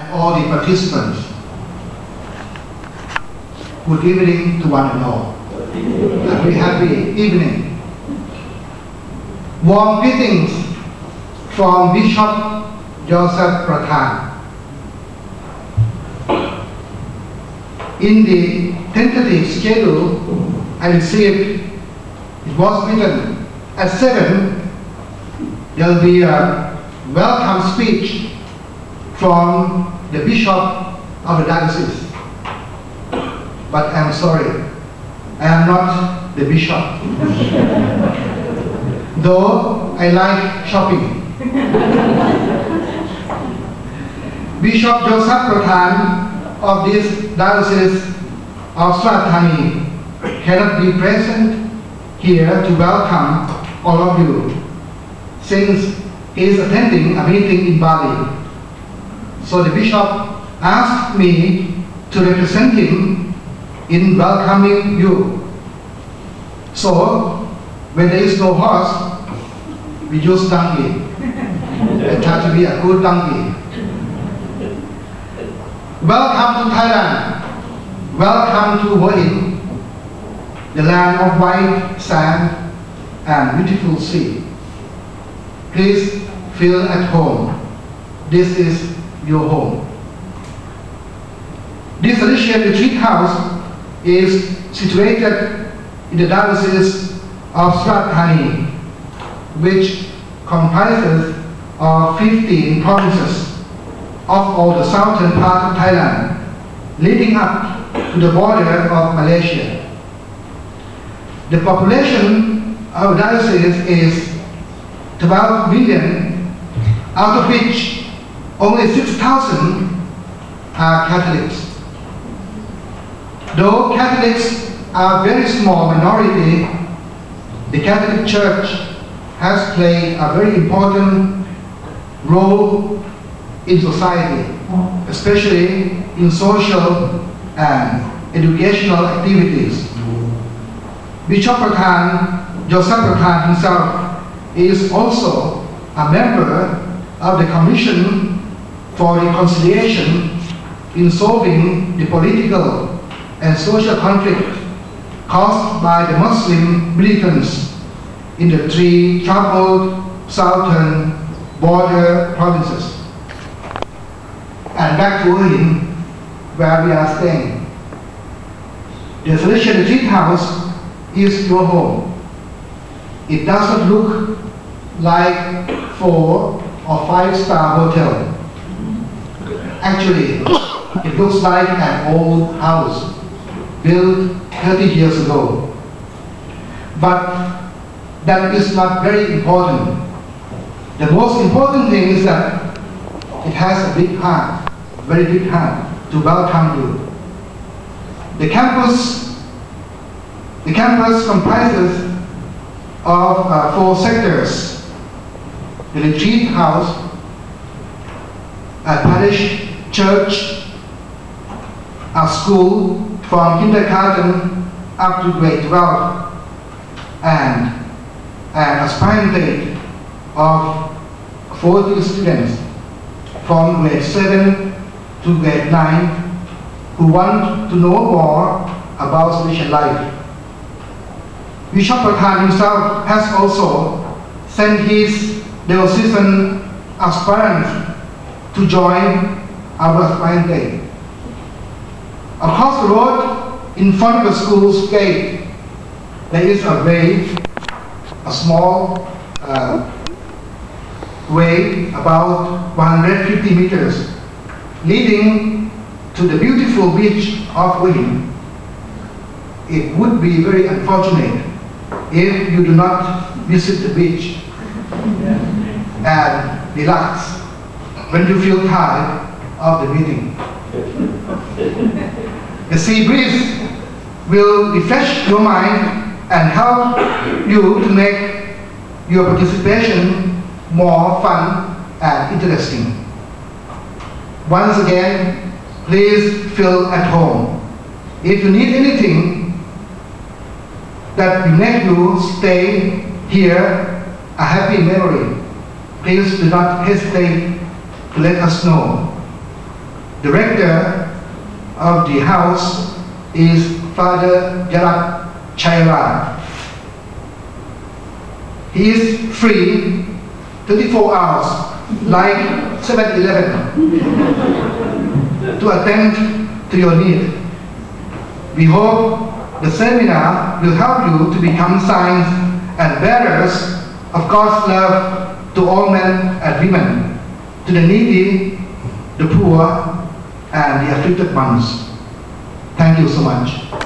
all the participants. Good evening to one and all. A very happy evening. Warm greetings from Bishop Joseph Prathan. In the tentative schedule I received, it was written at 7, there will be a welcome speech from the Bishop of the Diocese. But I'm sorry, I am not the Bishop. Though I like shopping. Bishop Joseph Prathan of this Diocese of Surat Thani cannot be present here to welcome all of you, since he is attending a meeting in Bali. So the Bishop asked me to represent him in welcoming you. So, when there is no horse, we use donkey. I try to be a good donkey. Welcome to Thailand. Welcome to Hua Hin, the land of white sand and beautiful sea. Please feel at home. This is your home. This Salesian Retreat House is situated in the Diocese of Surat Thani, which comprises of 15 provinces of all the southern part of Thailand, leading up to the border of Malaysia. The population of the diocese is 12 million, out of which only 6,000 are Catholics. Though Catholics are a very small minority, the Catholic Church has played a very important role in society, especially in social and educational activities. Bishop Prathan, Joseph Prathan himself, is also a member of the Commission for Reconciliation in solving the political and social conflict caused by the Muslim militants in the 3 troubled southern border provinces. And back to Hua Hin, where we are staying. The Salesian Retreat House is your home. It doesn't look like 4 or 5-star hotel. Actually, it looks like an old house built 30 years ago. But that is not very important. The most important thing is that it has a big heart, very big heart, to welcome you. The campus comprises of 4 sectors: the retreat house, a parish church, a school from kindergarten up to grade 12, and an aspirant of 40 students from grade 7 to grade 9 who want to know more about Salesian life. Bishop Prathan himself has also sent his diocesan aspirants to join our aspirant day. Across the road, in front of the school's gate, there is a way, a small way about 150 meters, leading to the beautiful beach of Hua Hin. It would be very unfortunate if you do not visit the beach and relax when you feel tired of the meeting. The sea breeze will refresh your mind and help you to make your participation more fun and interesting. Once again, please feel at home. If you need anything that will make you stay here a happy memory, please do not hesitate to let us know. Director of the house is Father Yarak Chaira. He is free 24 hours, like 7-Eleven, to attend to your need. We hope the seminar will help you to become signs and bearers of God's love to all men and women, to the needy, the poor, and the afflicted ones. Thank you so much.